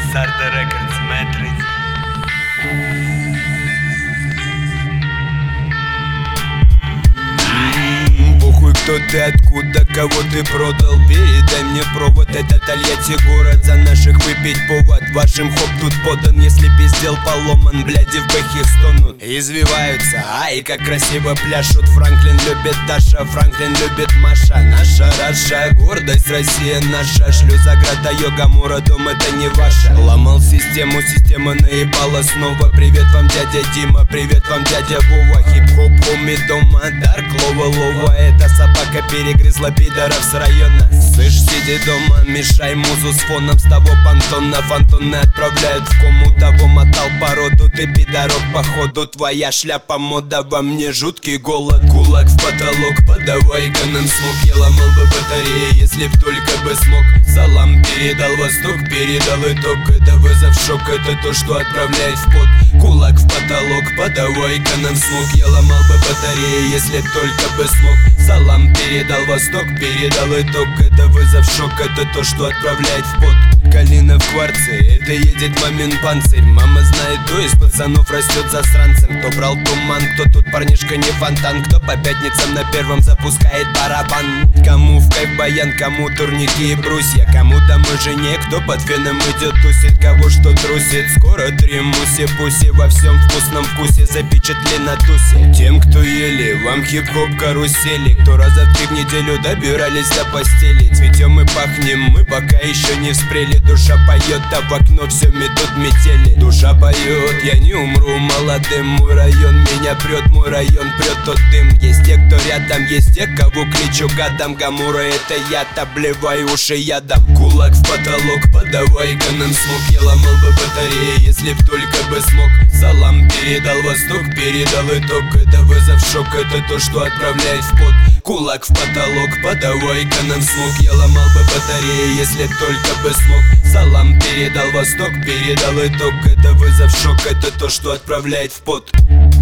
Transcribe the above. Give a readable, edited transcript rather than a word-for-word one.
Лазарда Рекордс, Мэтрис. Похуй, кто ты, откуда, кого ты продал. Передай мне провод, это Тольятти город. За наших выпить повод, вашим хоп тут подан. Если пиздел поломан, бляди в бэхе стонут. Извиваются, ай, как красиво пляшут. Франклин любит Даша, Франклин любит Маша. Наша Раша, гордость Россия наша. Шлюзаграда, йога-мура, дом это не ваша. Ломал систему, система наебала снова. Привет вам, дядя Дима, привет вам, дядя Вова. Хип-хоп, хоми дома, Дарк, лова. Эта собака перегрызла пидоров с района. Слышь, сиди дома, мешай музу с фоном. С того понтона фантоны отправляют в кому. Того мотал породу, ты пидорок походу. Твоя шляпа мода, во мне жуткий голод. Кулак в потолок, подавай-ка нам смог. Я ломал бы батареи, если б только бы смог. Салам передал восток, передал итог. Это вызов, шок, это то, что отправляет в пот. Кулак в потолок, подавай-ка нам смог. Я ломал бы батареи, если б только бы смог. Салам передал восток, передал итог. Это вызов, шок, это то, что отправляет в пот. Калина в кварце, это едет мамин панцирь. Мама знает, кто из пацанов растет засранцем. Кто брал туман, кто тут парнишка не фонтан. Кто по пятницам на первом запускает барабан. Кому в кайф баян, кому турники и брусья. Кому домой жене, кто под феном идет тусит. Кого что трусит, скоро 3 муси-пуси. Во всем вкусном вкусе запечатли на тусе. Тем, кто ели, вам хип-хоп карусели. Кто раза в 3 в неделю добирались до постели. Цветем и пахнем, мы пока еще не вспрели. Душа поет, а в окно все метут метели. Душа поет, я не умру молодым. Мой район меня прет, мой район прет тот дым. Есть те, кто рядом, есть те, кого кличу гадом. Гамура это я, обливай уши ядом. Кулак в потолок, подавай-ка нам смог. Я ломал бы батареи, если б только бы смог. Салам передал восток, передал итог. Это вызов, шок, это то, что отправляет в пот. Кулак в потолок, подавай-ка нам смог. Я ломал бы батареи, если б только бы смог. Салам передал восток, передал итог. Это вызов, шок, это то, что отправляет в пот.